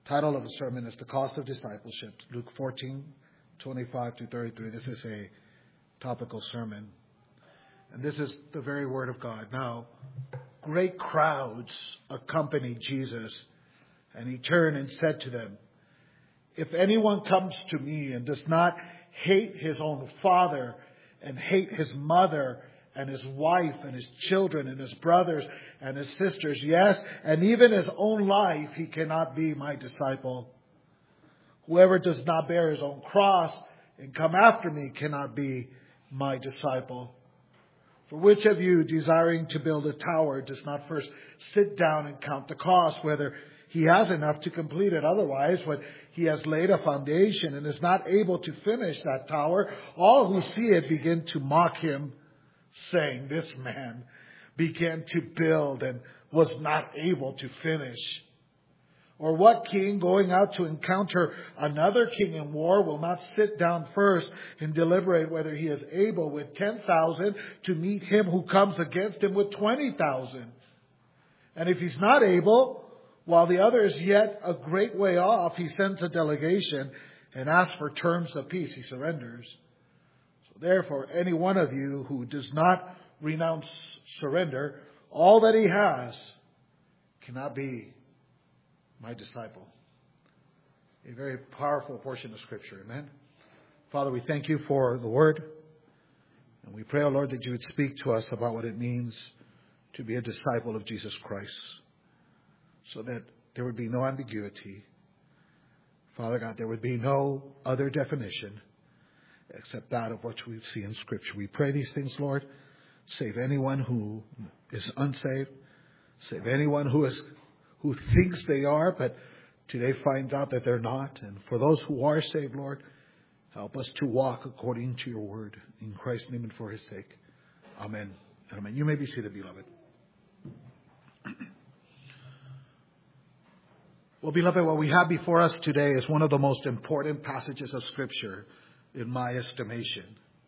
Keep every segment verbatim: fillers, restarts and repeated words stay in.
Title of the sermon is The Cost of Discipleship. Luke fourteen, twenty-five to thirty-three. This is a topical sermon. And this is the very word of God. Now, great crowds accompanied Jesus, and he turned and said to them, "If anyone comes to me and does not hate his own father and hate his mother and his wife and his children and his brothers and his sisters, yes, and even his own life, he cannot be my disciple. Whoever does not bear his own cross and come after me cannot be my disciple. For which of you, desiring to build a tower, does not first sit down and count the cost, whether he has enough to complete it? Otherwise, when he has laid a foundation and is not able to finish that tower, all who see it begin to mock him, saying, 'This man began to build and was not able to finish.' Or what king, going out to encounter another king in war, will not sit down first and deliberate whether he is able with ten thousand to meet him who comes against him with twenty thousand? And if he's not able, while the other is yet a great way off, he sends a delegation and asks for terms of peace. He surrenders. So therefore, any one of you who does not renounce surrender all that he has cannot be my disciple." A very powerful portion of Scripture. Amen. Father, we thank you for the Word. And we pray, O Lord, that you would speak to us about what it means to be a disciple of Jesus Christ, so that there would be no ambiguity. Father God, there would be no other definition except that of what we see in Scripture. We pray these things, Lord. Save anyone who is unsaved. Save anyone who is who thinks they are, but today finds out that they're not. And for those who are saved, Lord, help us to walk according to your word. In Christ's name and for his sake. Amen. Amen. You may be seated, beloved. Well, beloved, what we have before us today is one of the most important passages of Scripture in my estimation.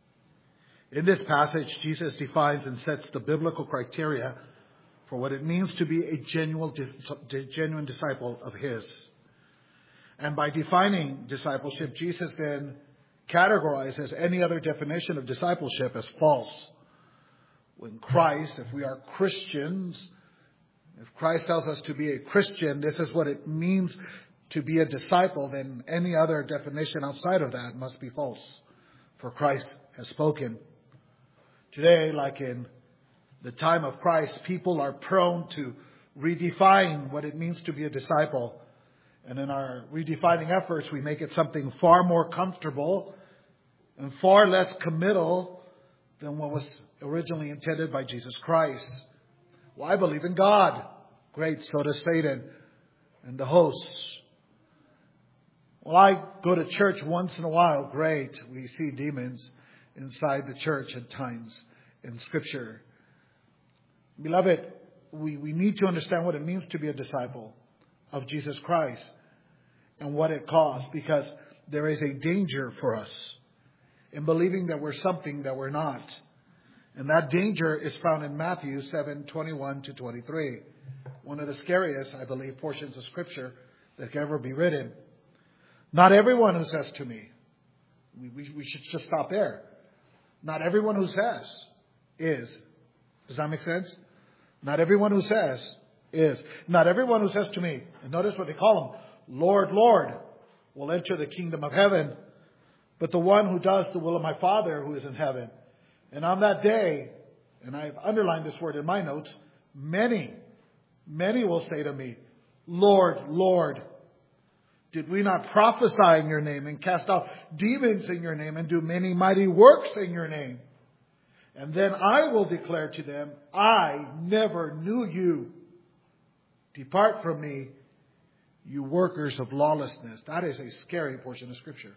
In this passage, Jesus defines and sets the biblical criteria for what it means to be a genuine, genuine disciple of his. And by defining discipleship, Jesus then categorizes any other definition of discipleship as false. When Christ, if we are Christians, if Christ tells us to be a Christian, this is what it means to be a disciple, then any other definition outside of that must be false. For Christ has spoken. Today, like in the time of Christ, people are prone to redefine what it means to be a disciple. And in our redefining efforts, we make it something far more comfortable and far less committal than what was originally intended by Jesus Christ. Well, I believe in God. Great, so does Satan and the hosts. Well, I go to church once in a while. Great, we see demons inside the church at times in Scripture. Beloved, we, we need to understand what it means to be a disciple of Jesus Christ and what it costs, because there is a danger for us in believing that we're something that we're not. And that danger is found in Matthew seven, twenty-one to twenty-three. One of the scariest, I believe, portions of Scripture that can ever be written. Not everyone who says to me, we, we, we should just stop there. Not everyone who says is. Does that make sense? Not everyone who says is. Not everyone who says to me, and notice what they call him, Lord, Lord, will enter the kingdom of heaven, but the one who does the will of my Father who is in heaven. And on that day, and I've underlined this word in my notes, many, many will say to me, Lord, Lord, did we not prophesy in your name and cast out demons in your name and do many mighty works in your name? And then I will declare to them, I never knew you. Depart from me, you workers of lawlessness. That is a scary portion of Scripture.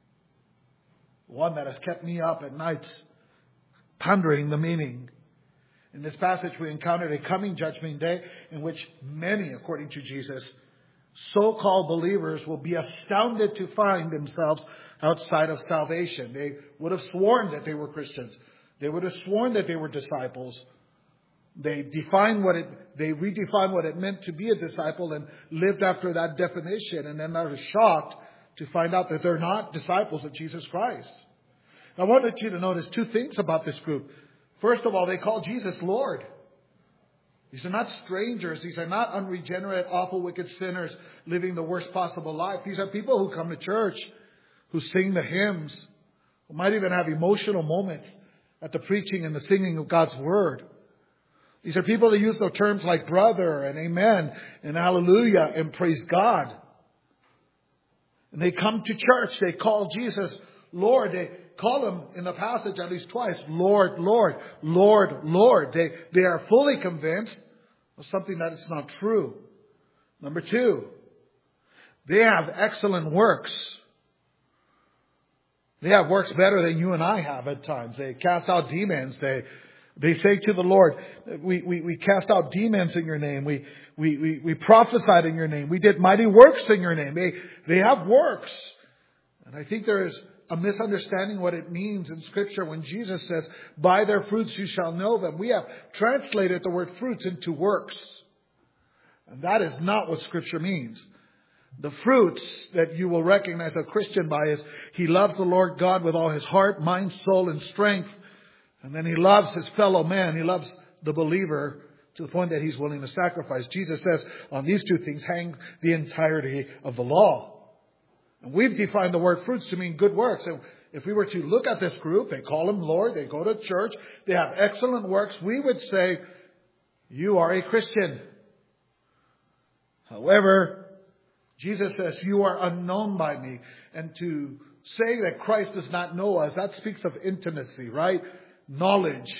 One that has kept me up at nights pondering the meaning. In this passage, we encountered a coming judgment day in which many, according to Jesus, so-called believers will be astounded to find themselves outside of salvation. They would have sworn that they were Christians. They would have sworn that they were disciples, They define what it, they redefine what it meant to be a disciple and lived after that definition. And then they're shocked to find out that they're not disciples of Jesus Christ. I wanted you to notice two things about this group. First of all, they call Jesus Lord. These are not strangers. These are not unregenerate, awful, wicked sinners living the worst possible life. These are people who come to church, who sing the hymns, who might even have emotional moments at the preaching and the singing of God's Word. These are people that use the terms like brother and amen and hallelujah and praise God. And they come to church. They call Jesus Lord. They call him in the passage at least twice, Lord, Lord, Lord, Lord. They, they are fully convinced of something that is not true. Number two, they have excellent works. They have works better than you and I have at times. They cast out demons. They they say to the Lord, we, we, we cast out demons in your name. We, we, we, we prophesied in your name. We did mighty works in your name. They, they have works. And I think there is a misunderstanding what it means in Scripture when Jesus says, by their fruits you shall know them. We have translated the word fruits into works. And that is not what Scripture means. The fruits that you will recognize a Christian by is he loves the Lord God with all his heart, mind, soul, and strength. And then he loves his fellow man. He loves the believer to the point that he's willing to sacrifice. Jesus says on these two things hangs the entirety of the law. And we've defined the word fruits to mean good works. And if we were to look at this group, they call him Lord, they go to church, they have excellent works, we would say, you are a Christian. However, Jesus says, you are unknown by me. And to say that Christ does not know us, that speaks of intimacy, right? Knowledge.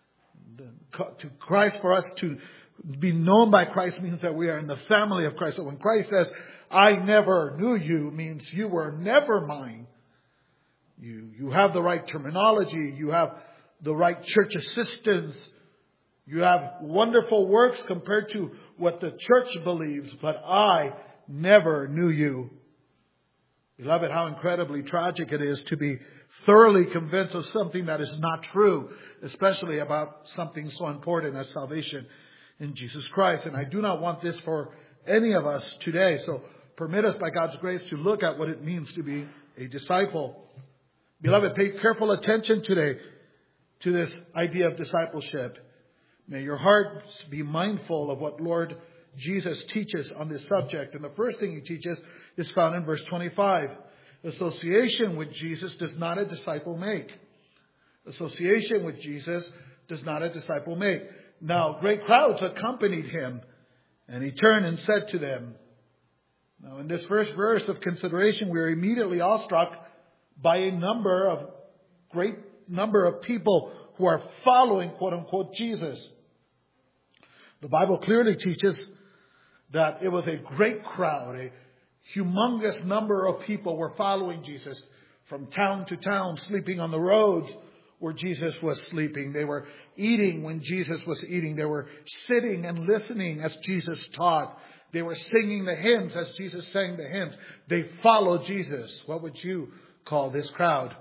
To Christ, for us to be known by Christ means that we are in the family of Christ. So when Christ says, I never knew you, means you were never mine. You, you have the right terminology. You have the right church assistance. You have wonderful works compared to what the church believes. But I never knew you. Beloved, how incredibly tragic it is to be thoroughly convinced of something that is not true, especially about something so important as salvation in Jesus Christ. And I do not want this for any of us today. So permit us by God's grace to look at what it means to be a disciple. Beloved, pay careful attention today to this idea of discipleship. May your hearts be mindful of what Lord Jesus teaches on this subject. And the first thing he teaches is found in verse twenty-five. Association with Jesus does not a disciple make. Association with Jesus does not a disciple make. Now, great crowds accompanied him, and he turned and said to them. Now, in this first verse of consideration, we are immediately awestruck by a number of, great number of people who are following, quote unquote, Jesus. The Bible clearly teaches that it was a great crowd, a humongous number of people were following Jesus from town to town, sleeping on the roads where Jesus was sleeping. They were eating when Jesus was eating. They were sitting and listening as Jesus taught. They were singing the hymns as Jesus sang the hymns. They followed Jesus. What would you call this crowd?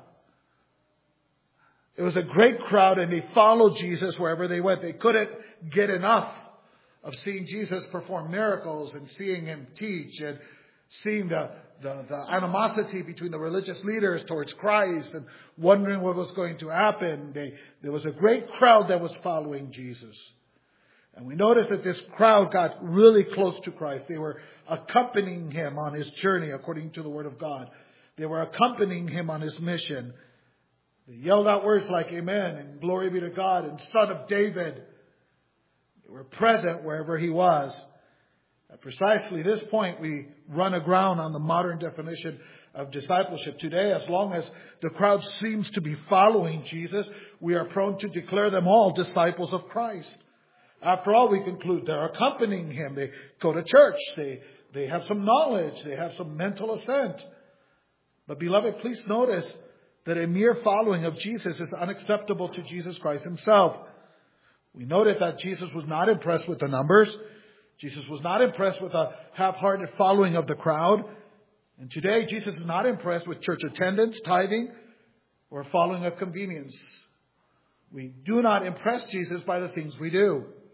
It was a great crowd, and they followed Jesus wherever they went. They couldn't get enough of seeing Jesus perform miracles and seeing him teach and seeing the, the, the animosity between the religious leaders towards Christ and wondering what was going to happen. They, there was a great crowd that was following Jesus. And we notice that this crowd got really close to Christ. They were accompanying him on his journey according to the Word of God. They were accompanying him on his mission. They yelled out words like amen and glory be to God and Son of David. They were present wherever he was. At precisely this point, we run aground on the modern definition of discipleship. Today, as long as the crowd seems to be following Jesus, we are prone to declare them all disciples of Christ. After all, we conclude they're accompanying him. They go to church. They, they have some knowledge. They have some mental assent. But beloved, please notice that a mere following of Jesus is unacceptable to Jesus Christ himself. We noted that Jesus was not impressed with the numbers. Jesus was not impressed with a half-hearted following of the crowd. And today, Jesus is not impressed with church attendance, tithing, or following of convenience. We do not impress Jesus by the things we do.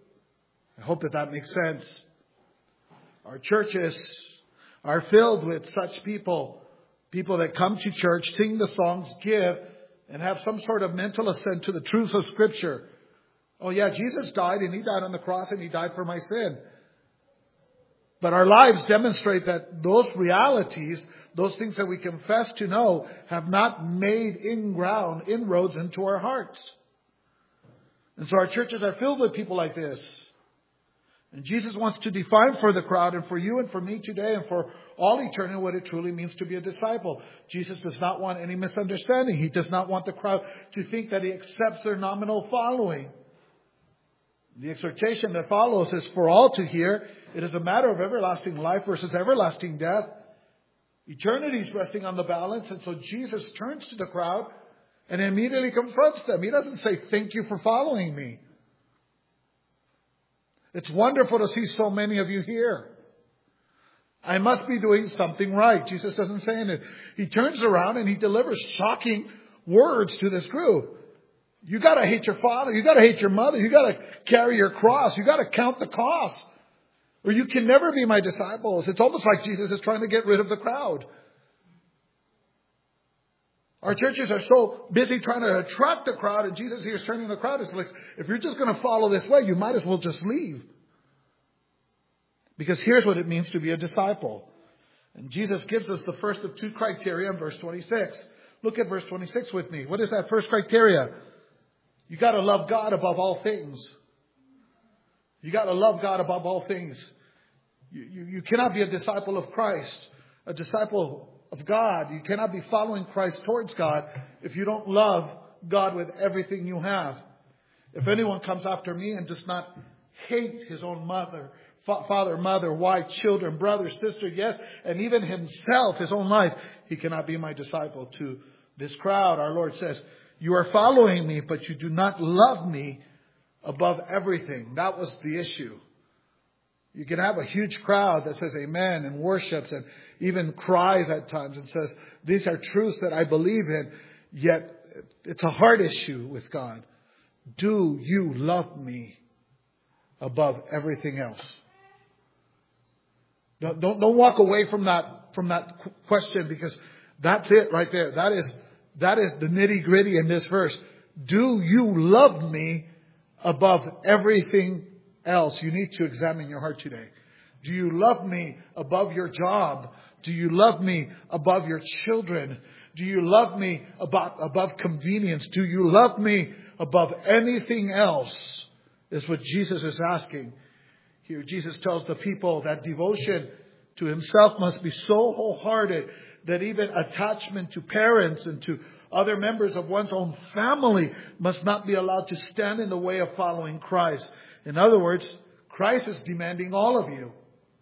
I hope that that makes sense. Our churches are filled with such people. People that come to church, sing the songs, give, and have some sort of mental assent to the truth of Scripture. Oh yeah, Jesus died, and He died on the cross, and He died for my sin. But our lives demonstrate that those realities, those things that we confess to know, have not made in-ground inroads into our hearts. And so our churches are filled with people like this. And Jesus wants to define for the crowd and for you and for me today and for all eternity what it truly means to be a disciple. Jesus does not want any misunderstanding. He does not want the crowd to think that He accepts their nominal following. The exhortation that follows is for all to hear. It is a matter of everlasting life versus everlasting death. Eternity is resting on the balance. And so Jesus turns to the crowd and immediately confronts them. He doesn't say, thank you for following me. It's wonderful to see so many of you here. I must be doing something right. Jesus doesn't say anything. He turns around and He delivers shocking words to this group. You got to hate your father. You got to hate your mother. You got to carry your cross. You got to count the cost, or you can never be my disciples. It's almost like Jesus is trying to get rid of the crowd. Our churches are so busy trying to attract the crowd, and Jesus here is turning the crowd. It's like, if you're just going to follow this way, you might as well just leave. Because here's what it means to be a disciple. And Jesus gives us the first of two criteria in verse twenty-six. Look at verse twenty-six with me. What is that first criteria? You got to love God above all things. You got to love God above all things. You, you, you cannot be a disciple of Christ, a disciple of God. You cannot be following Christ towards God if you don't love God with everything you have. If anyone comes after me and does not hate his own mother, fa- father, mother, wife, children, brother, sister, yes, and even himself, his own life, he cannot be my disciple. To this crowd, our Lord says, you are following me, but you do not love me above everything. That was the issue. You can have a huge crowd that says amen and worships and even cries at times and says, these are truths that I believe in, yet it's a hard issue with God. Do you love me above everything else? Don't, don't, don't walk away from that, from that question, because that's it right there. That is, that is the nitty gritty in this verse. Do you love me above everything else? You need to examine your heart today. Do you love me above your job? Do you love me above your children? Do you love me above, above convenience? Do you love me above anything else? Is what Jesus is asking. Here Jesus tells the people that devotion to Himself must be so wholehearted that even attachment to parents and to other members of one's own family must not be allowed to stand in the way of following Christ. In other words, Christ is demanding all of you.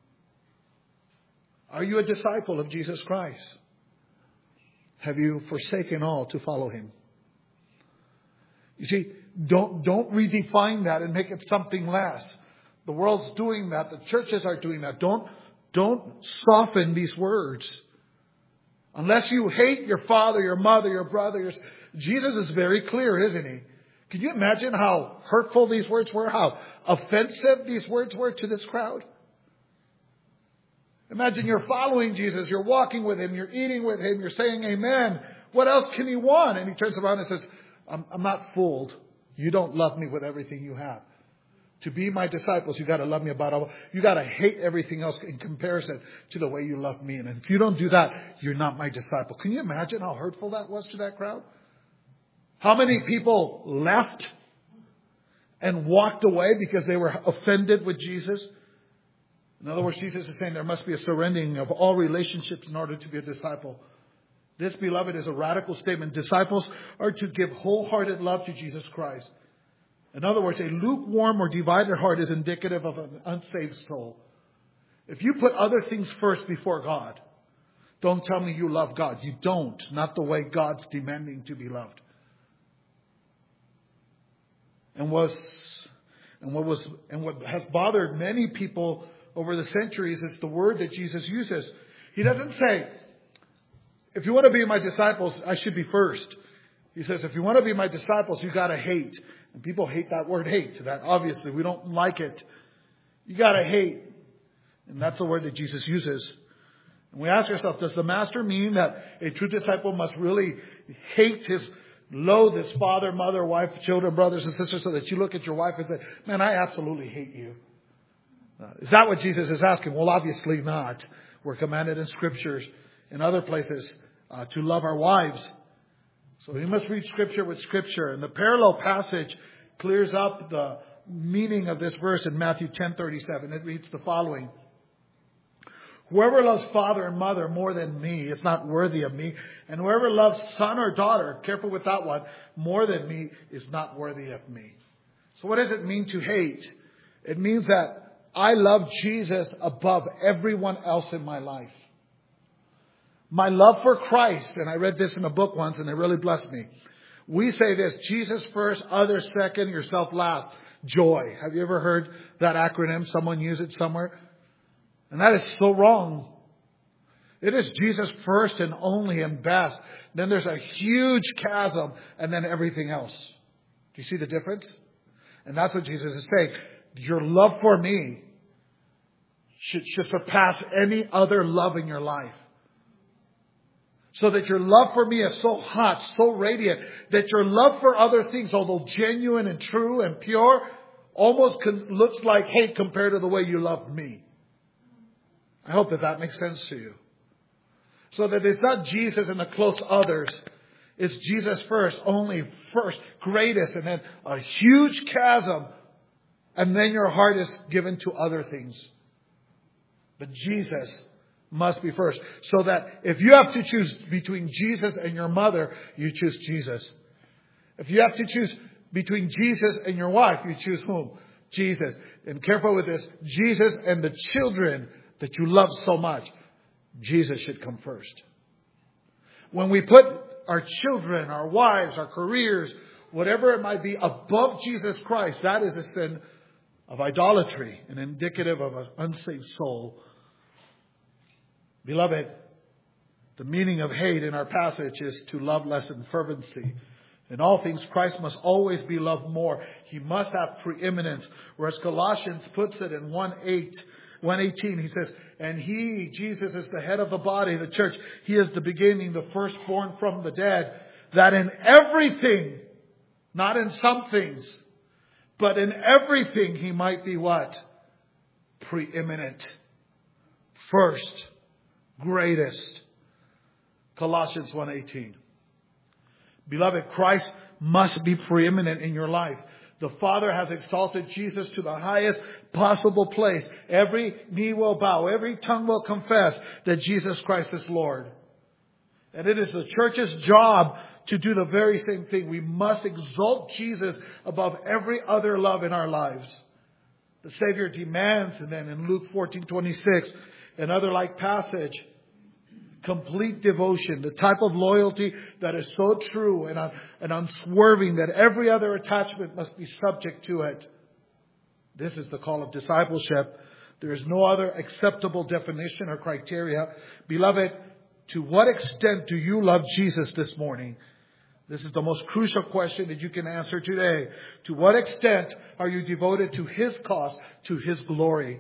Are you a disciple of Jesus Christ? Have you forsaken all to follow Him? You see, don't, don't redefine that and make it something less. The world's doing that. The churches are doing that. Don't, don't soften these words. Unless you hate your father, your mother, your brother, your... Jesus is very clear, isn't He? Can you imagine how hurtful these words were? How offensive these words were to this crowd? Imagine you're following Jesus. You're walking with Him. You're eating with Him. You're saying amen. What else can He want? And He turns around and says, I'm, I'm not fooled. You don't love me with everything you have. To be my disciples, you got to love me about all. You got to hate everything else in comparison to the way you love me. And if you don't do that, you're not my disciple. Can you imagine how hurtful that was to that crowd? How many people left and walked away because they were offended with Jesus? In other words, Jesus is saying there must be a surrendering of all relationships in order to be a disciple. This, beloved, is a radical statement. Disciples are to give wholehearted love to Jesus Christ. In other words, a lukewarm or divided heart is indicative of an unsaved soul. If you put other things first before God, don't tell me you love God. You don't. Not the way God's demanding to be loved. And was and what was and what has bothered many people over the centuries is the word that Jesus uses. He doesn't say, if you want to be my disciples, I should be first. He says, if you want to be my disciples, you got to hate. And people hate that word hate. That obviously we don't like it. You got to hate. And that's the word that Jesus uses. And we ask ourselves, does the Master mean that a true disciple must really hate his, loathe his father, mother, wife, children, brothers and sisters, so that you look at your wife and say, man, I absolutely hate you? Uh, is that what Jesus is asking? Well, obviously not. We're commanded in scriptures, in other places, uh, to love our wives. So we must read scripture with scripture. And the parallel passage clears up the meaning of this verse in Matthew ten thirty-seven. It reads the following. Whoever loves father and mother more than me is not worthy of me. And whoever loves son or daughter, careful with that one, more than me is not worthy of me. So what does it mean to hate? It means that I love Jesus above everyone else in my life. My love for Christ, and I read this in a book once and it really blessed me. We say this, Jesus first, others second, yourself last. Joy. Have you ever heard that acronym? Someone use it somewhere? And that is so wrong. It is Jesus first and only and best. Then there's a huge chasm and then everything else. Do you see the difference? And that's what Jesus is saying. Your love for me should, should surpass any other love in your life. So that your love for me is so hot, so radiant, that your love for other things, although genuine and true and pure, almost con- looks like hate compared to the way you love me. I hope that that makes sense to you. So that it's not Jesus and the close others. It's Jesus first, only first, greatest, and then a huge chasm. And then your heart is given to other things. But Jesus must be first. So that if you have to choose between Jesus and your mother, you choose Jesus. If you have to choose between Jesus and your wife, you choose whom? Jesus. And careful with this. Jesus and the children that you love so much. Jesus should come first. When we put our children, our wives, our careers, whatever it might be, above Jesus Christ, that is a sin of idolatry and indicative of an unsaved soul. Beloved, the meaning of hate in our passage is to love less in fervency. In all things, Christ must always be loved more. He must have preeminence. Whereas Colossians puts it in one eighteen, he says, and he, Jesus, is the head of the body, the church. He is the beginning, the firstborn from the dead. That in everything, not in some things, but in everything he might be what? Preeminent. First. Greatest. Colossians one eighteen. Beloved, Christ must be preeminent in your life. The Father has exalted Jesus to the highest possible place. Every knee will bow. Every tongue will confess that Jesus Christ is Lord. And it is the church's job to do the very same thing. We must exalt Jesus above every other love in our lives. The Savior demands, and then in Luke fourteen twenty-six, another like passage, complete devotion, the type of loyalty that is so true and, and unswerving that every other attachment must be subject to it. This is the call of discipleship. There is no other acceptable definition or criteria. Beloved, to what extent do you love Jesus this morning? This is the most crucial question that you can answer today. To what extent are you devoted to His cause, to His glory?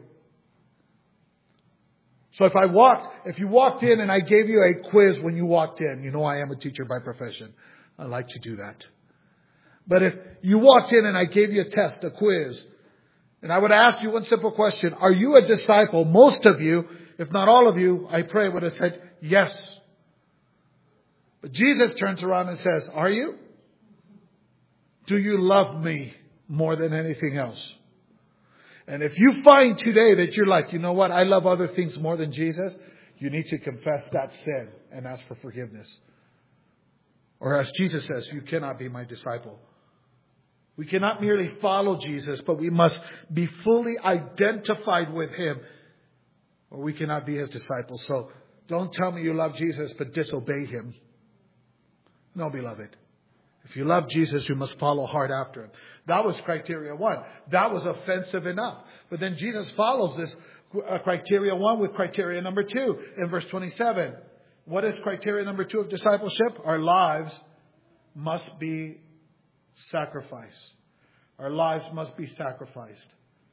So if I walked, if you walked in and I gave you a quiz when you walked in, you know I am a teacher by profession. I like to do that. But if you walked in and I gave you a test, a quiz, and I would ask you one simple question, are you a disciple? Most of you, if not all of you, I pray would have said yes. But Jesus turns around and says, are you? Do you love me more than anything else? And if you find today that you're like, you know what, I love other things more than Jesus, you need to confess that sin and ask for forgiveness. Or as Jesus says, you cannot be my disciple. We cannot merely follow Jesus, but we must be fully identified with Him, or we cannot be His disciples. So don't tell me you love Jesus, but disobey Him. No, beloved. If you love Jesus, you must follow hard after Him. That was criteria one. That was offensive enough. But then Jesus follows this uh, criteria one with criteria number two in verse twenty-seven. What is criteria number two of discipleship? Our lives must be sacrificed. Our lives must be sacrificed.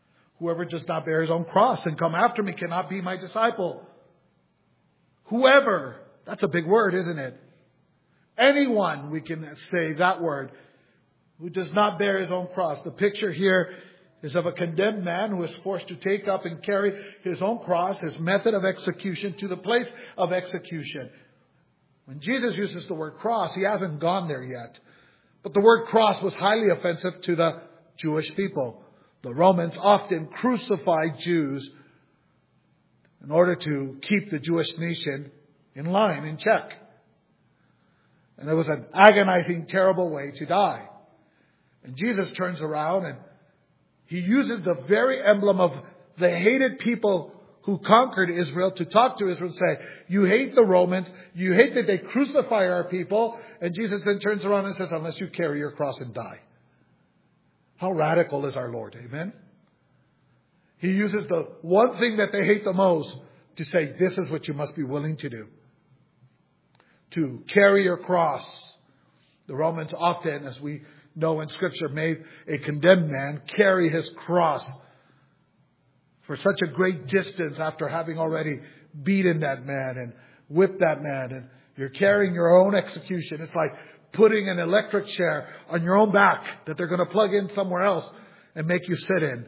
Whoever does not bear his own cross and come after me cannot be my disciple. Whoever. That's a big word, isn't it? Anyone, we can say that word, who does not bear his own cross. The picture here is of a condemned man who is forced to take up and carry his own cross, his method of execution, to the place of execution. When Jesus uses the word cross, he hasn't gone there yet. But the word cross was highly offensive to the Jewish people. The Romans often crucified Jews in order to keep the Jewish nation in line, in check. And it was an agonizing, terrible way to die. And Jesus turns around and he uses the very emblem of the hated people who conquered Israel to talk to Israel and say, you hate the Romans, you hate that they crucify our people. And Jesus then turns around and says, unless you carry your cross and die. How radical is our Lord? Amen? He uses the one thing that they hate the most to say, this is what you must be willing to do. To carry your cross. The Romans often, as we know in Scripture, made a condemned man carry his cross for such a great distance after having already beaten that man and whipped that man. And you're carrying your own execution. It's like putting an electric chair on your own back that they're going to plug in somewhere else and make you sit in.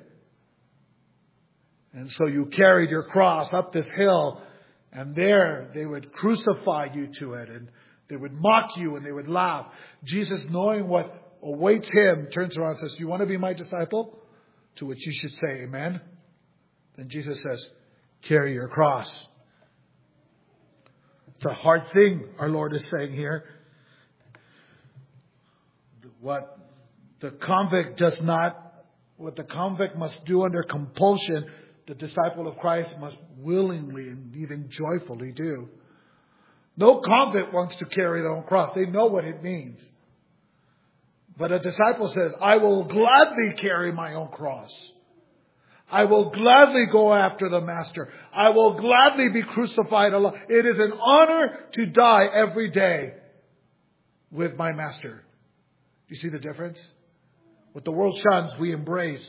And so you carried your cross up this hill, and there they would crucify you to it, and they would mock you and they would laugh. Jesus, knowing what awaits him, turns around and says, you want to be my disciple? To which you should say, amen. Then Jesus says, carry your cross. It's a hard thing our Lord is saying here. What the convict does not, what the convict must do under compulsion, the disciple of Christ must willingly and even joyfully do. No convict wants to carry their own cross. They know what it means. But a disciple says, I will gladly carry my own cross. I will gladly go after the Master. I will gladly be crucified alone. It is an honor to die every day with my Master. Do you see the difference? What the world shuns, we embrace.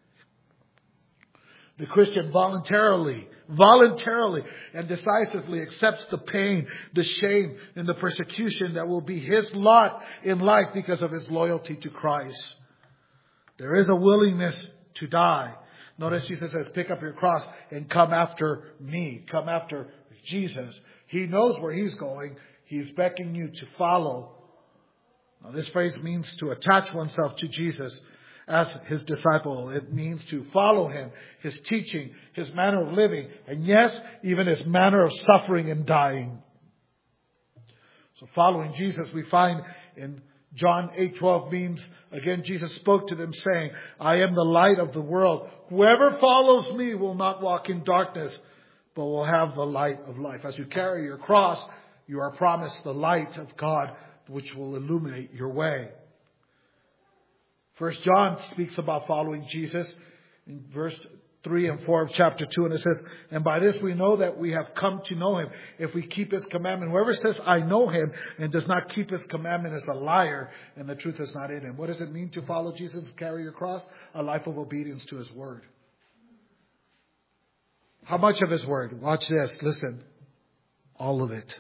The Christian voluntarily, voluntarily and decisively accepts the pain, the shame, and the persecution that will be his lot in life because of his loyalty to Christ. There is a willingness to die. Notice Jesus says, pick up your cross and come after me. Come after Jesus. He knows where he's going. He's beckoning you to follow. Now, this phrase means to attach oneself to Jesus as his disciple. It means to follow him, his teaching, his manner of living, and yes, even his manner of suffering and dying. So following Jesus, we find in John eight twelve means, again, Jesus spoke to them saying, I am the light of the world. Whoever follows me will not walk in darkness, but will have the light of life. As you carry your cross, you are promised the light of God, which will illuminate your way. First John speaks about following Jesus in verse three and four of chapter two. And it says, and by this we know that we have come to know him if we keep his commandment. Whoever says, I know him and does not keep his commandment is a liar, and the truth is not in him. What does it mean to follow Jesus, carry your cross? A life of obedience to his word. How much of his word? Watch this. Listen. All of it.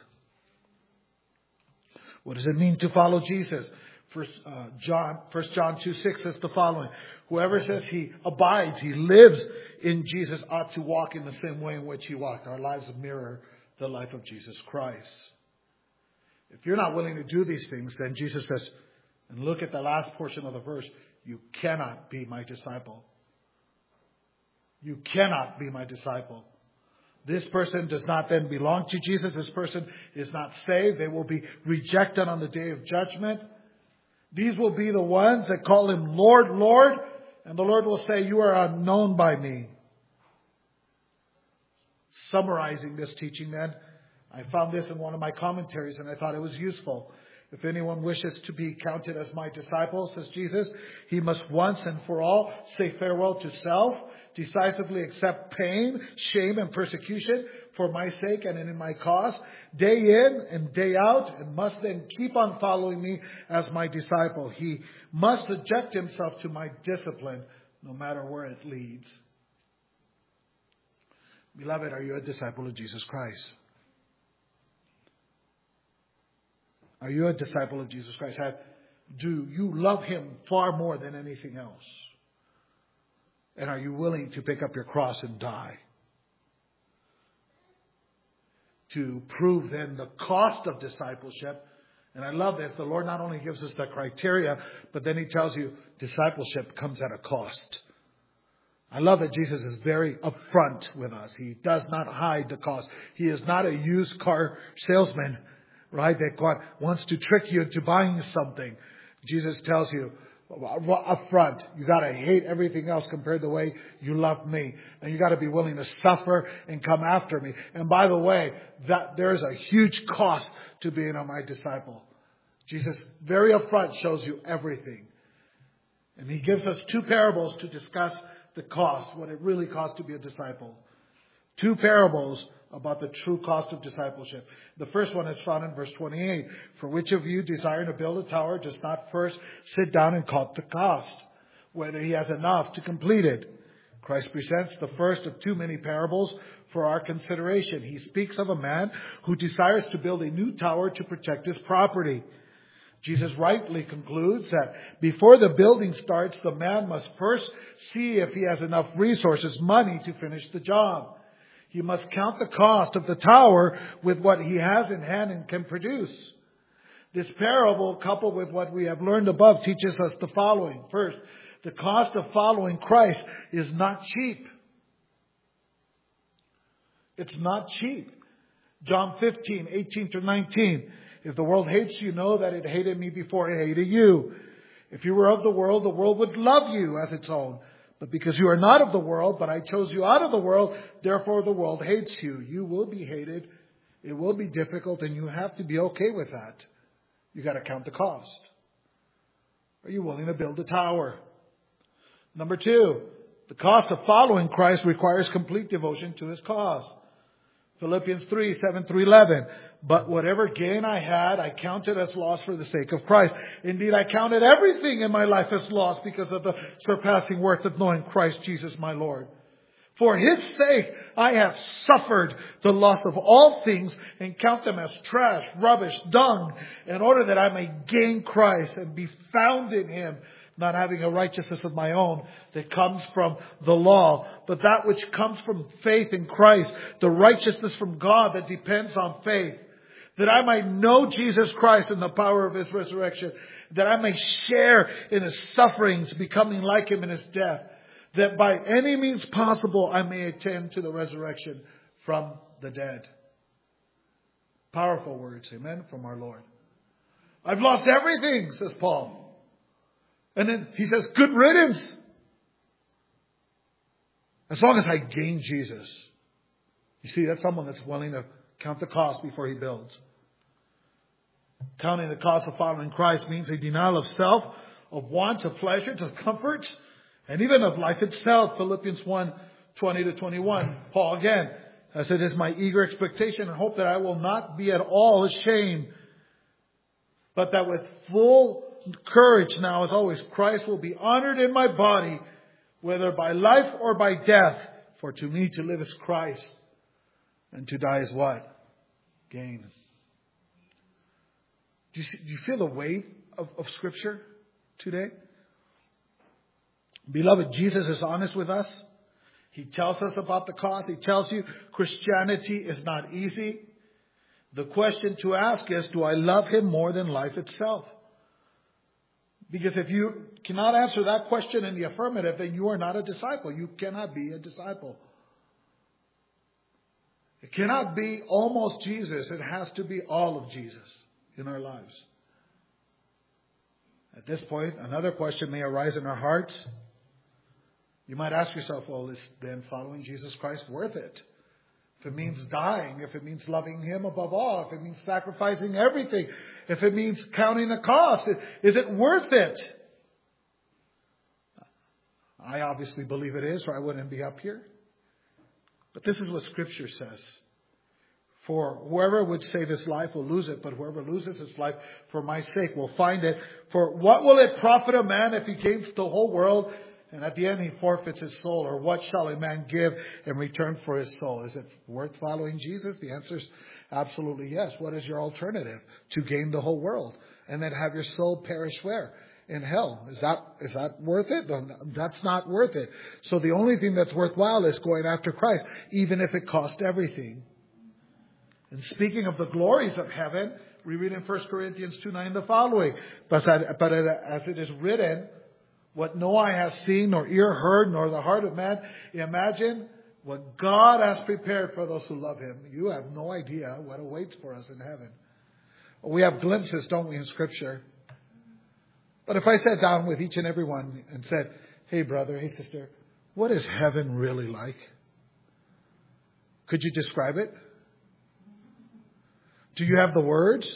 What does it mean to follow Jesus? First uh, John, First John two six says the following. Whoever says he abides, he lives in Jesus, ought to walk in the same way in which he walked. Our lives mirror the life of Jesus Christ. If you're not willing to do these things, then Jesus says, and look at the last portion of the verse, you cannot be my disciple. You cannot be my disciple. This person does not then belong to Jesus. This person is not saved. They will be rejected on the day of judgment. These will be the ones that call him Lord, Lord. And the Lord will say, you are unknown by me. Summarizing this teaching then, I found this in one of my commentaries and I thought it was useful. If anyone wishes to be counted as my disciple, says Jesus, he must once and for all say farewell to self, decisively accept pain, shame, and persecution for my sake and in my cause, day in and day out, and must then keep on following me as my disciple. He must subject himself to my discipline, no matter where it leads. Beloved, are you a disciple of Jesus Christ? Are you a disciple of Jesus Christ? Have, do you love Him far more than anything else? And are you willing to pick up your cross and die? To prove then the cost of discipleship. And I love this. The Lord not only gives us the criteria, but then He tells you discipleship comes at a cost. I love that Jesus is very upfront with us. He does not hide the cost. He is not a used car salesman, right, that God wants to trick you into buying something. Jesus tells you up front, you got to hate everything else compared to the way you love me. And you got to be willing to suffer and come after me. And by the way, that there is a huge cost to being a my disciple. Jesus very upfront shows you everything. And He gives us two parables to discuss the cost, what it really costs to be a disciple. Two parables about the true cost of discipleship. The first one is found in verse twenty-eight. For which of you desiring to build a tower does not first sit down and count the cost, whether he has enough to complete it? Christ presents the first of too many parables for our consideration. He speaks of a man who desires to build a new tower to protect his property. Jesus rightly concludes that before the building starts, the man must first see if he has enough resources, money, to finish the job. He must count the cost of the tower with what he has in hand and can produce. This parable, coupled with what we have learned above, teaches us the following. First, the cost of following Christ is not cheap. It's not cheap. John fifteen, eighteen to nineteen. If the world hates you, know that it hated me before it hated you. If you were of the world, the world would love you as its own. But because you are not of the world, but I chose you out of the world, therefore the world hates you. You will be hated. It will be difficult, and you have to be okay with that. You got to count the cost. Are you willing to build a tower? Number two, the cost of following Christ requires complete devotion to His cause. Philippians three, seven through eleven. But whatever gain I had, I counted as loss for the sake of Christ. Indeed, I counted everything in my life as loss because of the surpassing worth of knowing Christ Jesus my Lord. For His sake, I have suffered the loss of all things and count them as trash, rubbish, dung, in order that I may gain Christ and be found in Him, not having a righteousness of my own that comes from the law, but that which comes from faith in Christ, the righteousness from God that depends on faith, that I might know Jesus Christ and the power of His resurrection, that I may share in His sufferings, becoming like Him in His death, that by any means possible I may attain to the resurrection from the dead. Powerful words, amen, from our Lord. I've lost everything, says Paul. And then he says, good riddance. As long as I gain Jesus. You see, that's someone that's willing to count the cost before he builds. Counting the cost of following Christ means a denial of self, of wants, of pleasure, of comfort, and even of life itself. Philippians one, twenty to twenty-one. Paul again says, it is my eager expectation and hope that I will not be at all ashamed, but that with full courage now, as always, Christ will be honored in my body, whether by life or by death. For to me to live is Christ, and to die is what? Gain. Do you, see, do you feel the weight of, of Scripture today? Beloved, Jesus is honest with us. He tells us about the cost. He tells you Christianity is not easy. The question to ask is, do I love Him more than life itself? Because if you cannot answer that question in the affirmative, then you are not a disciple. You cannot be a disciple. It cannot be almost Jesus. It has to be all of Jesus in our lives. At this point, another question may arise in our hearts. You might ask yourself, well, is then following Jesus Christ worth it? If it means dying, if it means loving Him above all, if it means sacrificing everything, if it means counting the cost, is it worth it? I obviously believe it is, or I wouldn't be up here. But this is what Scripture says. For whoever would save his life will lose it, but whoever loses his life for my sake will find it. For what will it profit a man if he gains the whole world And at the end, he forfeits his soul. Or what shall a man give in return for his soul? Is it worth following Jesus? The answer is absolutely yes. What is your alternative? To gain the whole world and then have your soul perish where? In hell. Is that is that worth it? No, that's not worth it. So the only thing that's worthwhile is going after Christ, even if it cost everything. And speaking of the glories of heaven, we read in First Corinthians two nine the following. But as it is written, what no eye has seen, nor ear heard, nor the heart of man, imagine what God has prepared for those who love Him. You have no idea what awaits for us in heaven. We have glimpses, don't we, in Scripture? But if I sat down with each and every one and said, hey brother, hey sister, what is heaven really like? Could you describe it? Do you have the words?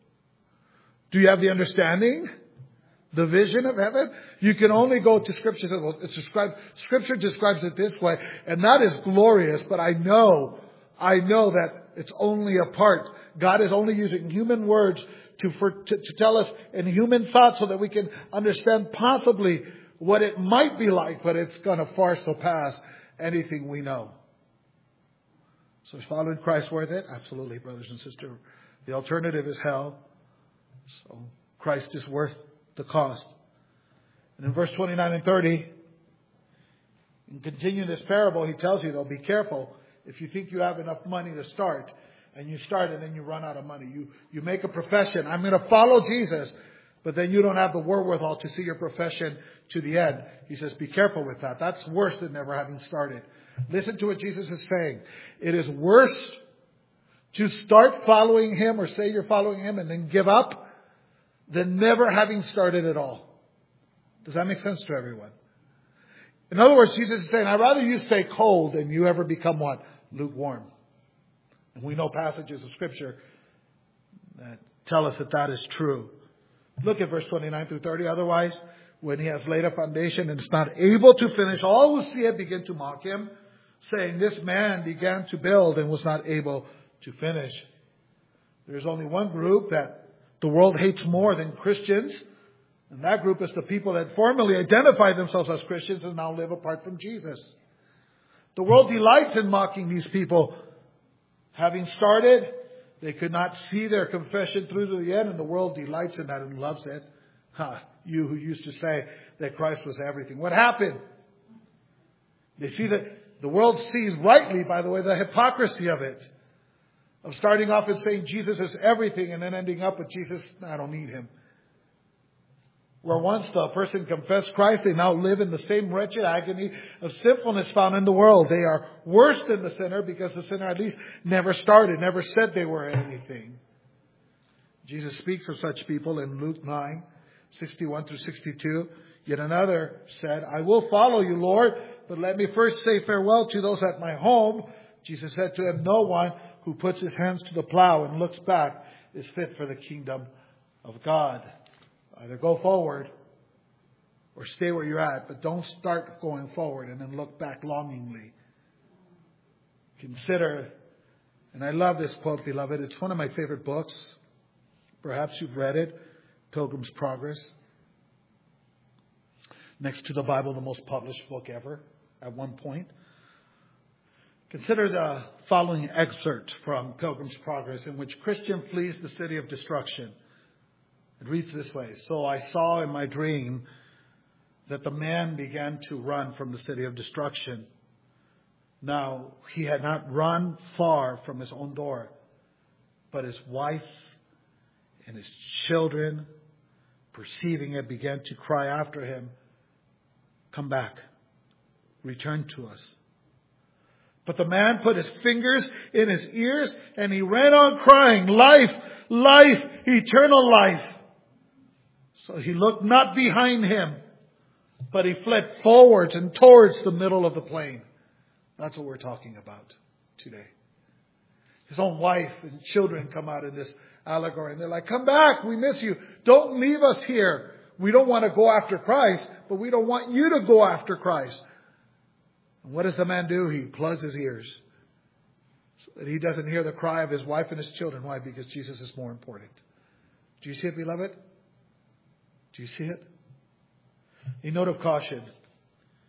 Do you have the understanding? The vision of heaven? You can only go to Scripture. It's described, Scripture describes it this way, and that is glorious, but I know, I know that it's only a part. God is only using human words to, for, to, to tell us in human thought so that we can understand possibly what it might be like, but it's going to far surpass anything we know. So is following Christ worth it? Absolutely, brothers and sisters. The alternative is hell. So Christ is worth the cost. And in verse twenty-nine and thirty, in continuing this parable, he tells you, though, be careful. If you think you have enough money to start, and you start and then you run out of money. You, you make a profession, I'm going to follow Jesus, but then you don't have the wherewithal to see your profession to the end. He says, be careful with that. That's worse than never having started. Listen to what Jesus is saying. It is worse to start following Him or say you're following Him and then give up than never having started at all. Does that make sense to everyone? In other words, Jesus is saying, I'd rather you stay cold than you ever become what? Lukewarm. And we know passages of Scripture that tell us that that is true. Look at verse twenty-nine through thirty. Otherwise, when he has laid a foundation and is not able to finish, all who see it begin to mock him, saying, this man began to build and was not able to finish. There's only one group that the world hates more than Christians. And that group is the people that formerly identified themselves as Christians and now live apart from Jesus. The world delights in mocking these people. Having started, they could not see their confession through to the end, and the world delights in that and loves it. Ha, you who used to say that Christ was everything. What happened? They see that the world sees rightly, by the way, the hypocrisy of it. Of starting off and saying Jesus is everything and then ending up with Jesus, I don't need Him. Where once the person confessed Christ, they now live in the same wretched agony of sinfulness found in the world. They are worse than the sinner because the sinner at least never started, never said they were anything. Jesus speaks of such people in Luke nine, sixty-one through sixty-two. Yet another said, I will follow you, Lord, but let me first say farewell to those at my home. Jesus said to him, no one who puts his hands to the plow and looks back is fit for the kingdom of God. Either go forward or stay where you're at, but don't start going forward and then look back longingly. Consider, and I love this quote, beloved. It's one of my favorite books. Perhaps you've read it, Pilgrim's Progress. Next to the Bible, the most published book ever at one point. Consider the following excerpt from Pilgrim's Progress in which Christian flees the city of destruction. It reads this way. So I saw in my dream that the man began to run from the city of destruction. Now, he had not run far from his own door, but his wife and his children, perceiving it, began to cry after him, come back, return to us. But the man put his fingers in his ears and he ran on crying, life, life, eternal life. So he looked not behind him, but he fled forwards and towards the middle of the plain. That's what we're talking about today. His own wife and children come out in this allegory and they're like, come back, we miss you. Don't leave us here. We don't want to go after Christ, but we don't want you to go after Christ. And what does the man do? He plugs his ears so that he doesn't hear the cry of his wife and his children. Why? Because Jesus is more important. Do you see it, beloved? Do you see it? A note of caution.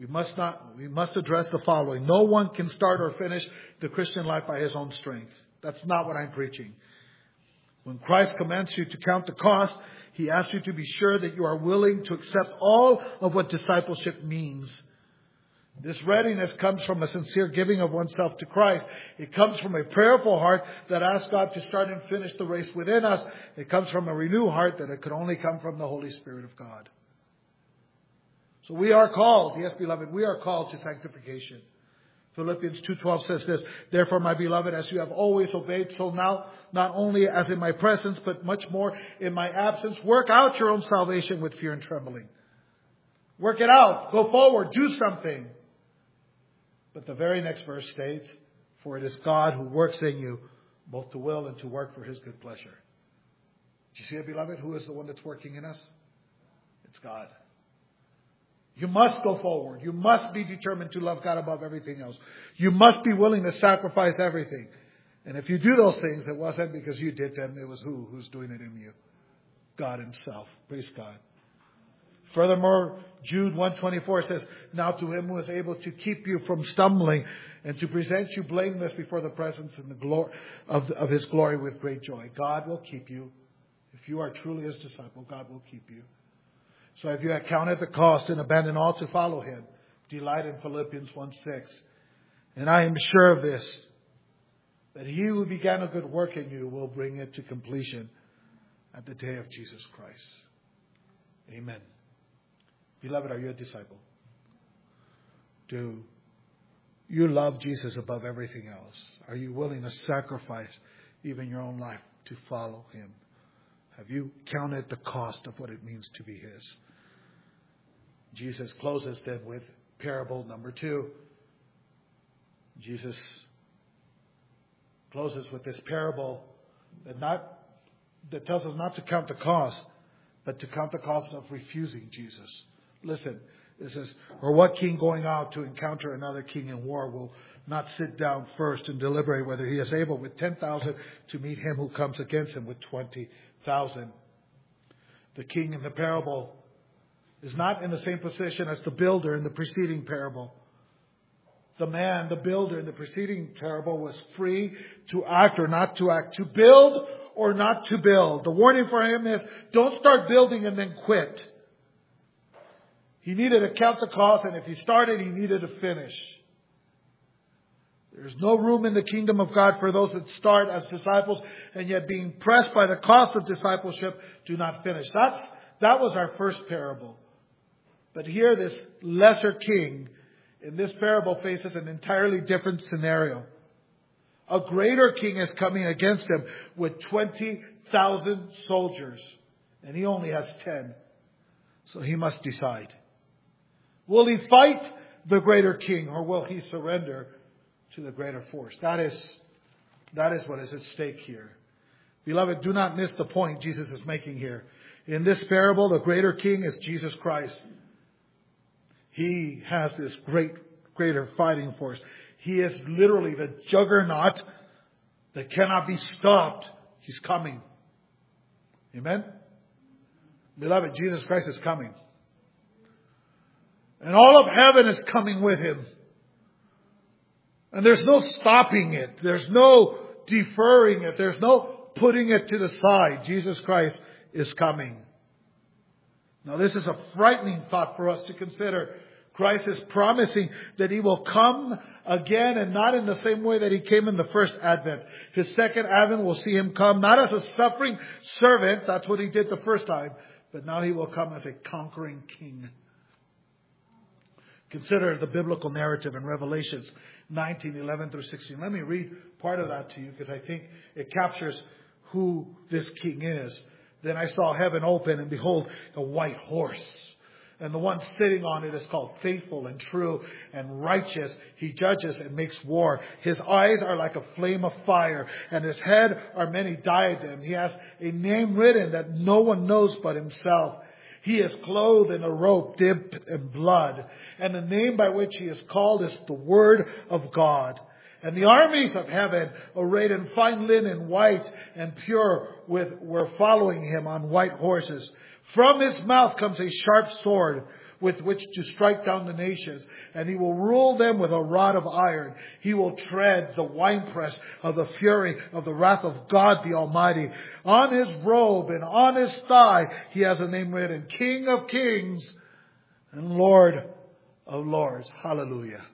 We must not, we must address the following. No one can start or finish the Christian life by his own strength. That's not what I'm preaching. When Christ commands you to count the cost, He asks you to be sure that you are willing to accept all of what discipleship means. This readiness comes from a sincere giving of oneself to Christ. It comes from a prayerful heart that asks God to start and finish the race within us. It comes from a renewed heart that it could only come from the Holy Spirit of God. So we are called, yes, beloved, we are called to sanctification. Philippians two twelve says this, therefore, my beloved, as you have always obeyed, so now, not only as in my presence, but much more in my absence, work out your own salvation with fear and trembling. Work it out. Go forward. Do something. But the very next verse states, for it is God who works in you, both to will and to work for His good pleasure. Do you see it, beloved? Who is the one that's working in us? It's God. You must go forward. You must be determined to love God above everything else. You must be willing to sacrifice everything. And if you do those things, it wasn't because you did them. It was who? Who's doing it in you? God Himself. Praise God. Furthermore, Jude one twenty-four says, now to Him who is able to keep you from stumbling and to present you blameless before the presence and the glory of, of His glory with great joy. God will keep you. If you are truly His disciple, God will keep you. So if you have counted the cost and abandoned all to follow Him, delight in Philippians one six. And I am sure of this, that He who began a good work in you will bring it to completion at the day of Jesus Christ. Amen. Beloved, are you a disciple? Do you love Jesus above everything else? Are you willing to sacrifice even your own life to follow Him? Have you counted the cost of what it means to be His? Jesus closes then with parable number two. Jesus closes with this parable that not that tells us not to count the cost, but to count the cost of refusing Jesus. Listen, it says, or what king going out to encounter another king in war will not sit down first and deliberate whether he is able with ten thousand to meet him who comes against him with twenty thousand. The king in the parable is not in the same position as the builder in the preceding parable. The man, the builder in the preceding parable, was free to act or not to act, to build or not to build. The warning for him is, don't start building and then quit. He needed to count the cost, and if he started, he needed to finish. There's no room in the kingdom of God for those that start as disciples and yet being pressed by the cost of discipleship do not finish. That's, that was our first parable. But here this lesser king in this parable faces an entirely different scenario. A greater king is coming against him with twenty thousand soldiers, and he only has ten. So he must decide. Will he fight the greater king, or will he surrender to the greater force? That is, that is what is at stake here. Beloved, do not miss the point Jesus is making here. In this parable, the greater king is Jesus Christ. He has this great, greater fighting force. He is literally the juggernaut that cannot be stopped. He's coming. Amen? Beloved, Jesus Christ is coming. And all of heaven is coming with Him. And there's no stopping it. There's no deferring it. There's no putting it to the side. Jesus Christ is coming. Now this is a frightening thought for us to consider. Christ is promising that He will come again, and not in the same way that He came in the first advent. His second advent will see Him come not as a suffering servant. That's what He did the first time. But now He will come as a conquering king. Consider the biblical narrative in Revelations nineteen, eleven through sixteen. Let me read part of that to you because I think it captures who this king is. Then I saw heaven open, and behold, a white horse. And the one sitting on it is called Faithful and True and Righteous. He judges and makes war. His eyes are like a flame of fire, and his head are many diadems. He has a name written that no one knows but himself. He is clothed in a robe dipped in blood, and the name by which he is called is the Word of God. And the armies of heaven, arrayed in fine linen, white and pure, with, were following him on white horses. From his mouth comes a sharp sword, with which to strike down the nations, and He will rule them with a rod of iron. He will tread the winepress of the fury of the wrath of God the Almighty. On His robe and on His thigh He has a name written, King of Kings and Lord of Lords. Hallelujah.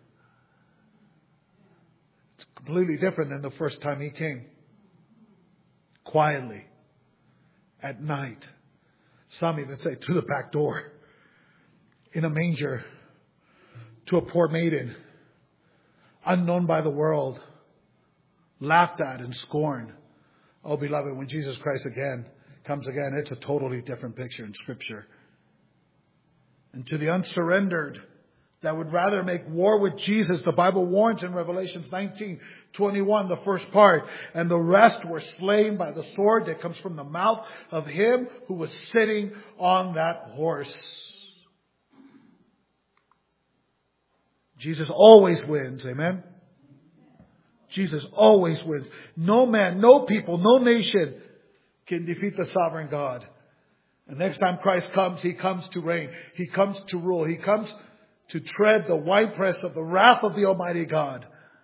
It's completely different than the first time He came. Quietly. At night. Some even say through the back door. In a manger. To a poor maiden. Unknown by the world. Laughed at and scorned. Oh, beloved, when Jesus Christ again comes again, it's a totally different picture in Scripture. And to the unsurrendered that would rather make war with Jesus, the Bible warns in Revelation nineteen twenty-one, the first part, and the rest were slain by the sword that comes from the mouth of Him who was sitting on that horse. Jesus always wins. Amen. Jesus always wins. No man, no people, no nation can defeat the sovereign God. And next time Christ comes, He comes to reign. He comes to rule. He comes to tread the winepress of the wrath of the Almighty God.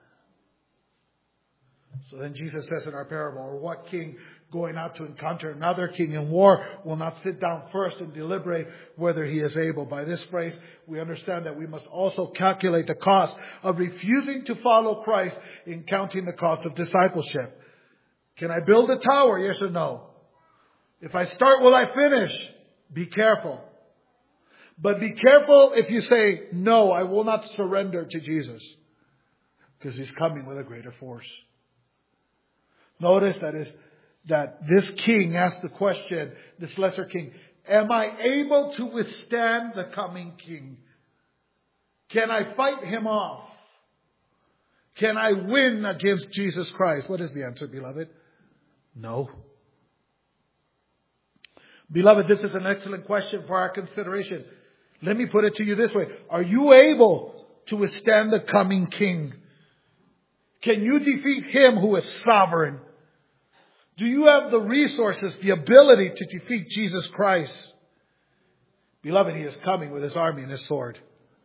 So then Jesus says in our parable, or what king going out to encounter another king in war will not sit down first and deliberate whether he is able? By this phrase, we understand that we must also calculate the cost of refusing to follow Christ in counting the cost of discipleship. Can I build a tower? Yes or no? If I start, will I finish? Be careful. But be careful if you say, no, I will not surrender to Jesus. Because He's coming with a greater force. Notice that is that this king asked the question, this lesser king, am I able to withstand the coming king? Can I fight him off? Can I win against Jesus Christ? What is the answer, beloved? No. Beloved, this is an excellent question for our consideration. Let me put it to you this way. Are you able to withstand the coming king? Can you defeat Him who is sovereign? Do you have the resources, the ability to defeat Jesus Christ? Beloved, He is coming with His army and His sword.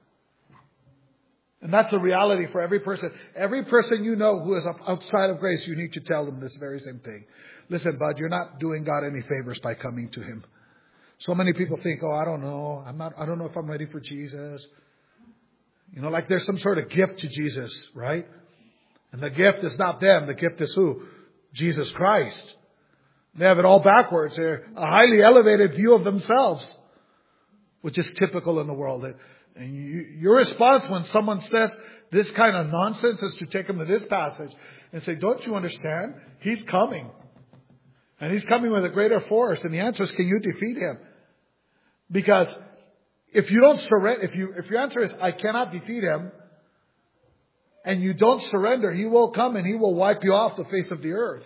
And that's a reality for every person. Every person you know who is outside of grace, you need to tell them this very same thing. Listen, bud, you're not doing God any favors by coming to Him. So many people think, oh, I don't know. I'm not, I don't know if I'm ready for Jesus. You know, like there's some sort of gift to Jesus, right? And the gift is not them. The gift is who? Jesus Christ. They have it all backwards. They're a highly elevated view of themselves, which is typical in the world. And you, your response when someone says this kind of nonsense is to take them to this passage and say, don't you understand? He's coming. And He's coming with a greater force. And the answer is, can you defeat Him? Because if you don't surrender, if you, if your answer is, I cannot defeat Him, and you don't surrender, He will come and He will wipe you off the face of the earth.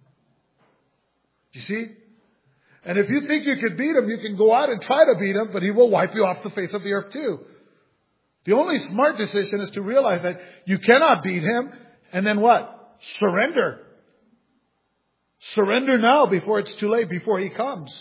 You see? And if you think you can beat Him, you can go out and try to beat Him, but He will wipe you off the face of the earth too. The only smart decision is to realize that you cannot beat Him, and then what? Surrender. Surrender now before it's too late, before He comes.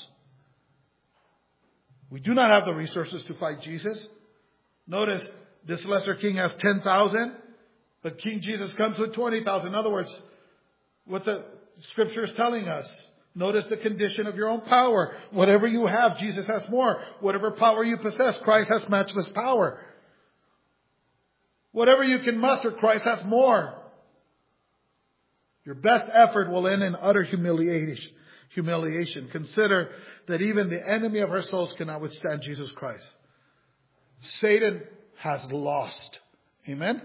We do not have the resources to fight Jesus. Notice, this lesser king has ten thousand, but King Jesus comes with twenty thousand. In other words, what the Scripture is telling us. Notice the condition of your own power. Whatever you have, Jesus has more. Whatever power you possess, Christ has matchless power. Whatever you can muster, Christ has more. Your best effort will end in utter humiliation. Humiliation. Consider that even the enemy of our souls cannot withstand Jesus Christ. Satan has lost. Amen?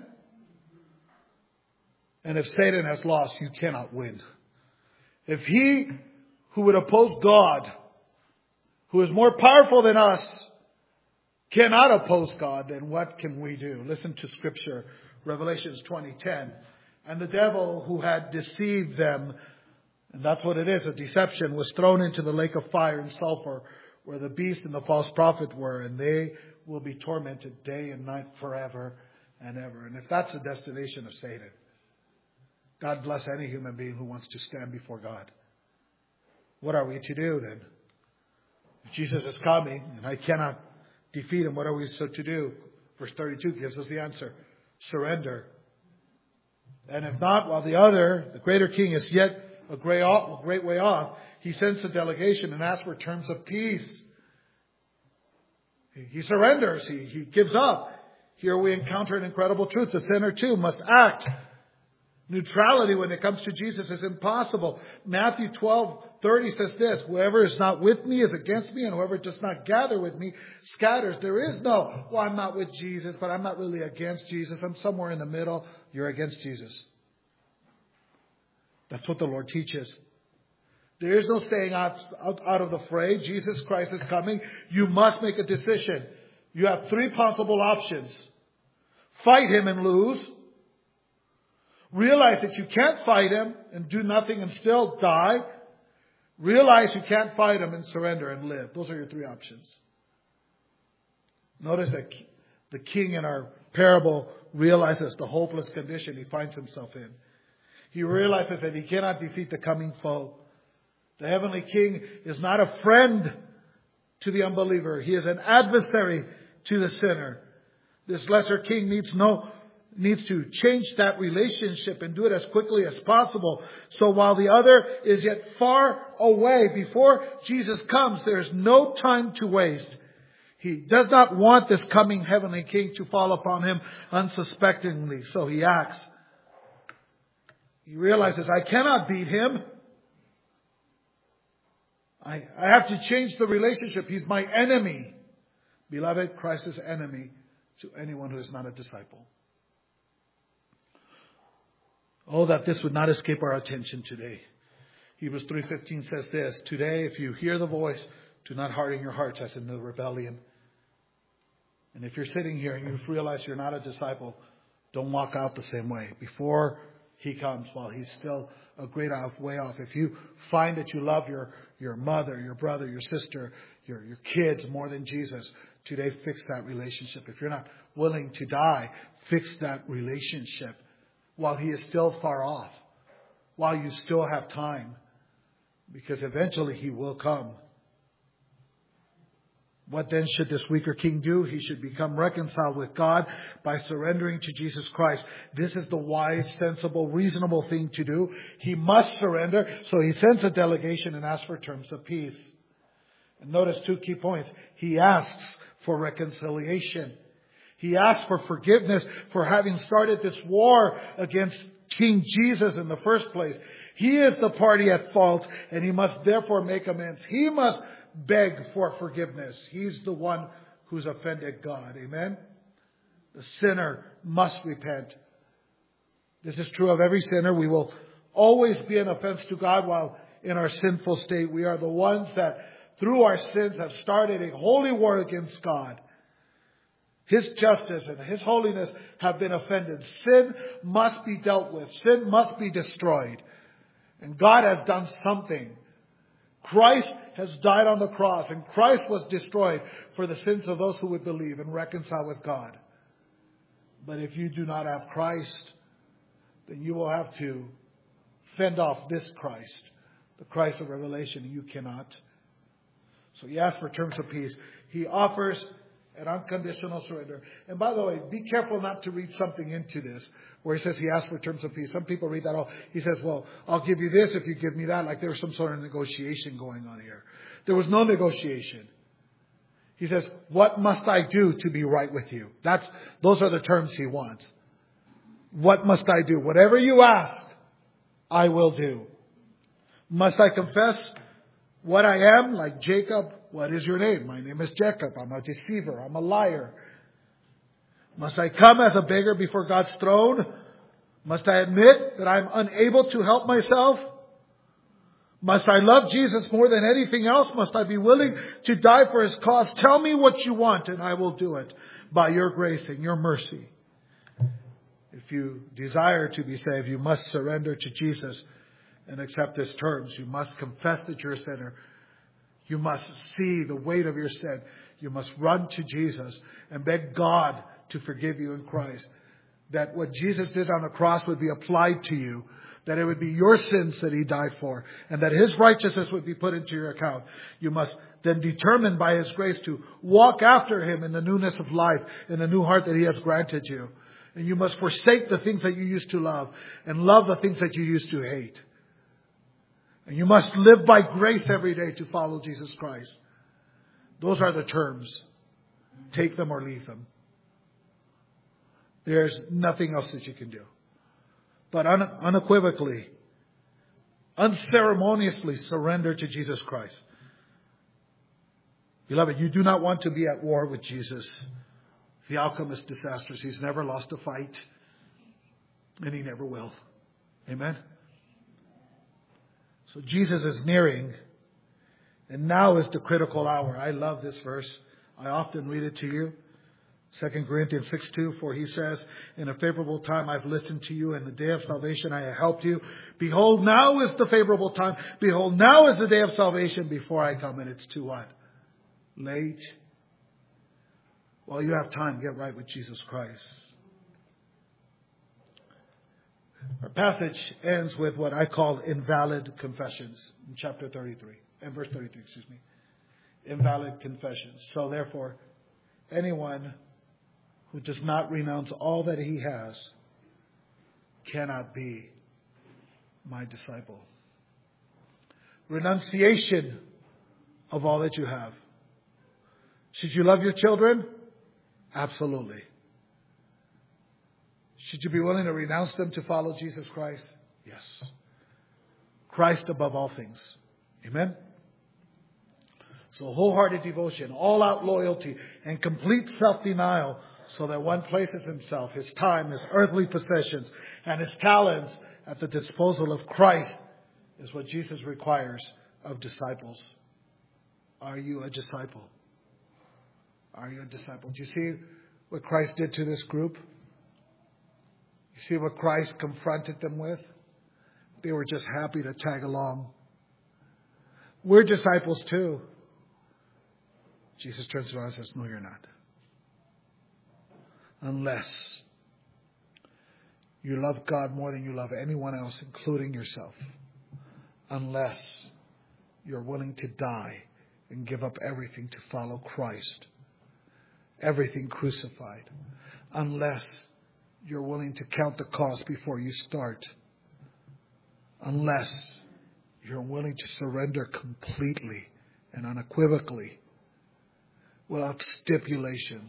And if Satan has lost, you cannot win. If he who would oppose God, who is more powerful than us, cannot oppose God, then what can we do? Listen to Scripture, Revelations twenty ten. And the devil who had deceived them, and that's what it is, a deception, was thrown into the lake of fire and sulfur, where the beast and the false prophet were, and they will be tormented day and night forever and ever. And if that's the destination of Satan, God bless any human being who wants to stand before God. What are we to do then? If Jesus is coming and I cannot defeat him, what are we so to do? Verse thirty-two gives us the answer. Surrender. And if not, while the other, the greater king, is yet a great, off, great way off, he sends a delegation and asks for terms of peace. He surrenders. He, he gives up. Here we encounter an incredible truth. The sinner too must act. Neutrality when it comes to Jesus is impossible. Matthew twelve thirty says this, whoever is not with me is against me, and whoever does not gather with me scatters. There is no, well, I'm not with Jesus, but I'm not really against Jesus. I'm somewhere in the middle. You're against Jesus. That's what the Lord teaches. There is no staying out, out, out of the fray. Jesus Christ is coming. You must make a decision. You have three possible options. Fight him and lose. Realize that you can't fight him and do nothing and still die. Realize you can't fight him and surrender and live. Those are your three options. Notice that the king in our parable realizes the hopeless condition he finds himself in. He realizes that he cannot defeat the coming foe. The heavenly king is not a friend to the unbeliever. He is an adversary to the sinner. This lesser king needs no needs to change that relationship and do it as quickly as possible. So while the other is yet far away, before Jesus comes, there's no time to waste. He does not want this coming heavenly king to fall upon him unsuspectingly. So he acts. He realizes, I cannot beat him. I, I have to change the relationship. He's my enemy. Beloved, Christ is enemy to anyone who is not a disciple. Oh, that this would not escape our attention today. Hebrews three fifteen says this, today if you hear the voice, do not harden your hearts as in the rebellion. And if you're sitting here and you've realized you're not a disciple, don't walk out the same way. Before he comes, while he's still a great off, way off. If you find that you love your, your mother, your brother, your sister, your, your kids more than Jesus, today fix that relationship. If you're not willing to die, fix that relationship while he is still far off, while you still have time, because eventually he will come. What then should this weaker king do? He should become reconciled with God by surrendering to Jesus Christ. This is the wise, sensible, reasonable thing to do. He must surrender. So he sends a delegation and asks for terms of peace. And notice two key points. He asks for reconciliation. He asks for forgiveness for having started this war against King Jesus in the first place. He is the party at fault, and he must therefore make amends. He must beg for forgiveness. He's the one who's offended God. Amen? The sinner must repent. This is true of every sinner. We will always be an offense to God while in our sinful state. We are the ones that through our sins have started a holy war against God. His justice and His holiness have been offended. Sin must be dealt with. Sin must be destroyed. And God has done something. Christ has died on the cross, and Christ was destroyed for the sins of those who would believe and reconcile with God. But if you do not have Christ, then you will have to fend off this Christ, the Christ of Revelation, and you cannot. So he asks for terms of peace. He offers an unconditional surrender. And by the way, be careful not to read something into this where he says he asks for terms of peace. Some people read that, oh, he says, well, I'll give you this if you give me that. Like there was some sort of negotiation going on here. There was no negotiation. He says, what must I do to be right with you? That's, those are the terms he wants. What must I do? Whatever you ask, I will do. Must I confess what I am? Like Jacob, what is your name? My name is Jacob. I'm a deceiver. I'm a liar. Must I come as a beggar before God's throne? Must I admit that I'm unable to help myself? Must I love Jesus more than anything else? Must I be willing to die for His cause? Tell me what you want and I will do it by your grace and your mercy. If you desire to be saved, you must surrender to Jesus and accept His terms. You must confess that you're a sinner. You must see the weight of your sin. You must run to Jesus and beg God to forgive you in Christ. That what Jesus did on the cross would be applied to you. that it would be your sins that He died for, and that His righteousness would be put into your account, you must then determine by His grace to walk after Him in the newness of life, in the new heart that He has granted you. And you must forsake the things that you used to love and love the things that you used to hate. And you must live by grace every day to follow Jesus Christ. Those are the terms. Take them or leave them. There's nothing else that you can do. But un- unequivocally, unceremoniously surrender to Jesus Christ. Beloved, you do not want to be at war with Jesus. The outcome is disastrous. He's never lost a fight. And He never will. Amen? So Jesus is nearing. And now is the critical hour. I love this verse. I often read it to you. Second Corinthians six two, for He says, in a favorable time I've listened to you. In the day of salvation I have helped you. Behold, now is the favorable time. Behold, now is the day of salvation before I come. And it's too what? Late. Well, you have time. Get right with Jesus Christ. Our passage ends with what I call invalid confessions in chapter thirty-three. And verse thirty-three, excuse me. Invalid confessions. So therefore, anyone who does not renounce all that he has cannot be my disciple. Renunciation of all that you have. Should you love your children? Absolutely. Should you be willing to renounce them to follow Jesus Christ? Yes. Christ above all things. Amen? So wholehearted devotion, all-out loyalty, and complete self-denial so that one places himself, his time, his earthly possessions, and his talents at the disposal of Christ is what Jesus requires of disciples. Are you a disciple? Are you a disciple? Do you see what Christ did to this group? You see what Christ confronted them with? They were just happy to tag along. We're disciples too. Jesus turns around and says, no, you're not. Unless you love God more than you love anyone else, including yourself. Unless you're willing to die and give up everything to follow Christ. Everything crucified. Unless you're willing to count the cost before you start. Unless you're willing to surrender completely and unequivocally without stipulations.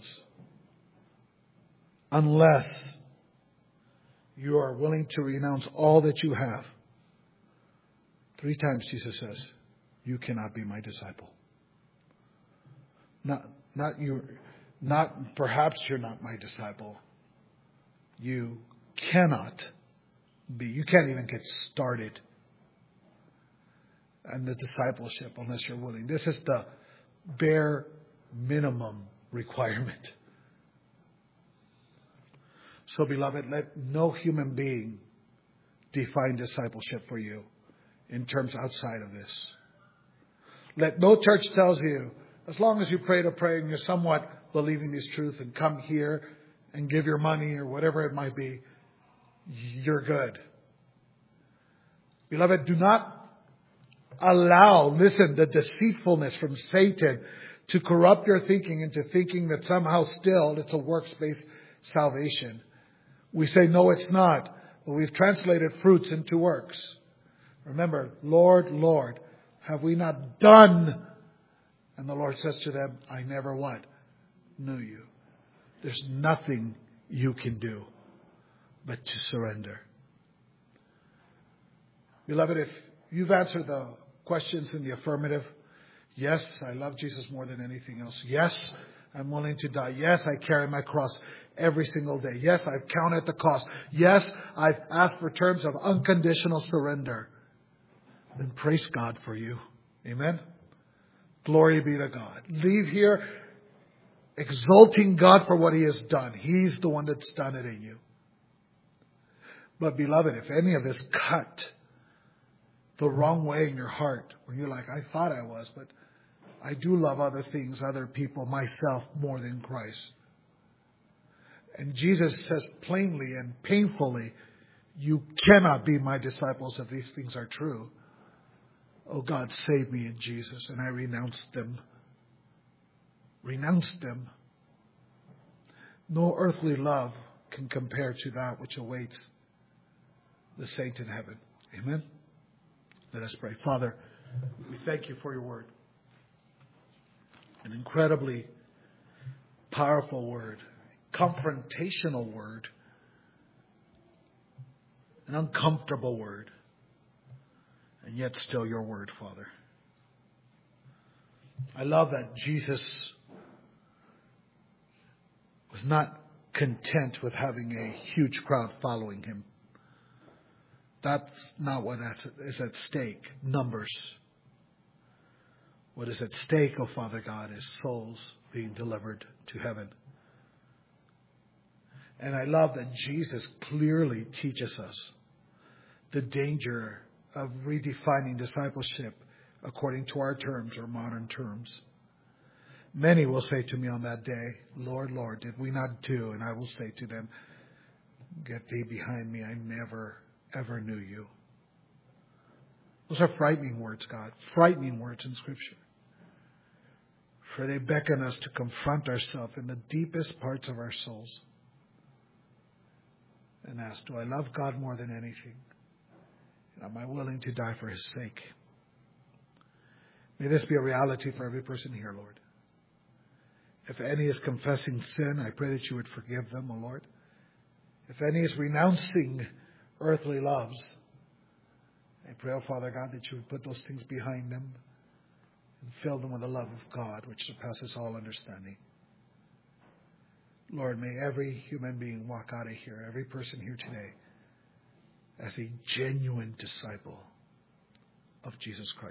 Unless you are willing to renounce all that you have. Three times Jesus says, you cannot be my disciple. Not, not you, not perhaps you're not my disciple. You cannot be. You can't even get started on the discipleship unless you're willing. This is the bare minimum requirement. So, beloved, let no human being define discipleship for you in terms outside of this. Let no church tells you, as long as you pray to pray and you're somewhat believing this truth and come here and give your money or whatever it might be, you're good. Beloved, do not allow, listen, the deceitfulness from Satan to corrupt your thinking into thinking that somehow still it's a works-based salvation. We say, no, it's not. But we've translated fruits into works. Remember, Lord, Lord, have we not done? And the Lord says to them, I never what? Knew you. There's nothing you can do but to surrender. Beloved, if you've answered the questions in the affirmative, yes, I love Jesus more than anything else. Yes, I'm willing to die. Yes, I carry my cross every single day. Yes, I've counted the cost. Yes, I've asked for terms of unconditional surrender. Then praise God for you. Amen. Glory be to God. Leave here exalting God for what He has done. He's the one that's done it in you. But beloved, if any of this cut the wrong way in your heart, when you're like, I thought I was, but I do love other things, other people, myself more than Christ. And Jesus says plainly and painfully, You cannot be my disciples if these things are true. Oh God, save me in Jesus. And I renounce them. Renounce them. No earthly love can compare to that which awaits the saint in heaven. Amen. Let us pray. Father, we thank you for your word. An incredibly powerful word. Confrontational word. An uncomfortable word. And yet still your word, Father. I love that Jesus was not content with having a huge crowd following him. That's not what is at stake. Numbers. What is at stake, oh Father God, is souls being delivered to heaven. And I love that Jesus clearly teaches us the danger of redefining discipleship according to our terms or modern terms. Many will say to me on that day, Lord, Lord, did we not do? And I will say to them, get thee behind me. I never, ever knew you. Those are frightening words, God. Frightening words in Scripture. For they beckon us to confront ourselves in the deepest parts of our souls and ask, do I love God more than anything? And am I willing to die for his sake? May this be a reality for every person here, Lord. If any is confessing sin, I pray that you would forgive them, O Lord. If any is renouncing earthly loves, I pray, O Father God, that you would put those things behind them and fill them with the love of God, which surpasses all understanding. Lord, may every human being walk out of here, every person here today, as a genuine disciple of Jesus Christ.